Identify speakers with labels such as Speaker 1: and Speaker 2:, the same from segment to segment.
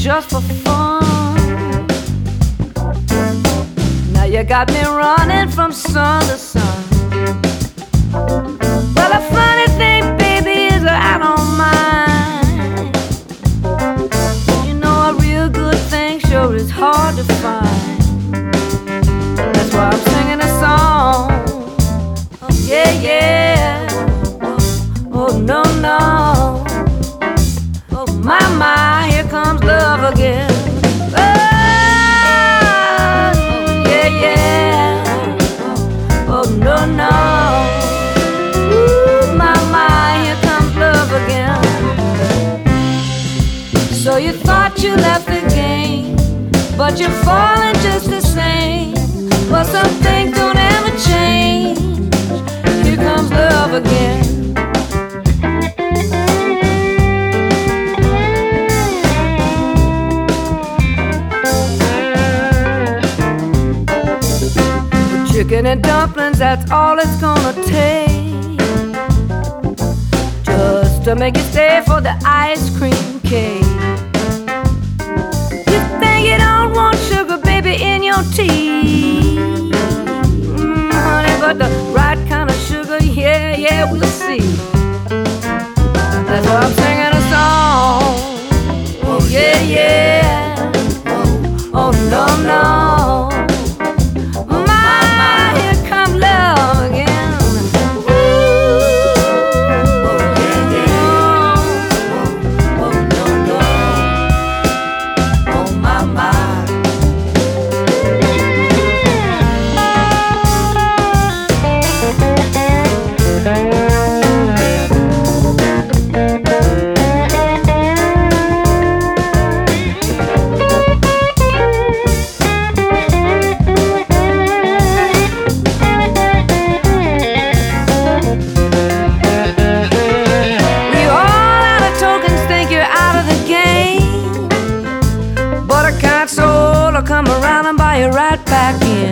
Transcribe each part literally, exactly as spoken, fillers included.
Speaker 1: just for fun. Now you got me running from sun to sun. Well, the funny thing, baby, is that I don't mind. You know, a real good thing sure is hard to find. That's why I'm singing a song. Oh, yeah, yeah. Oh, oh no, no. Oh, my, my, here comes love again. Oh, yeah, yeah. Oh, no, no. Ooh, my, my, here comes love again. So you thought you left the game, but you're falling just the same. Well, some things don't ever change. Here comes love again. Chicken and dumplings, that's all it's gonna take, just to make you stay for the ice cream cake. You think you don't want sugar, baby, in your tea, mm, honey, but the right kind of sugar, yeah, yeah, we'll see. That's why I'm singing a song. Oh, yeah, yeah. Oh, oh no, no. Come around and buy you right back in.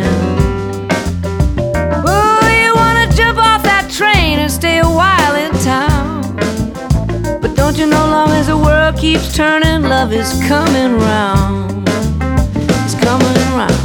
Speaker 1: Oh, you wanna jump off that train and stay a while in town, but don't you know, long as the world keeps turning, love is coming round. It's coming round.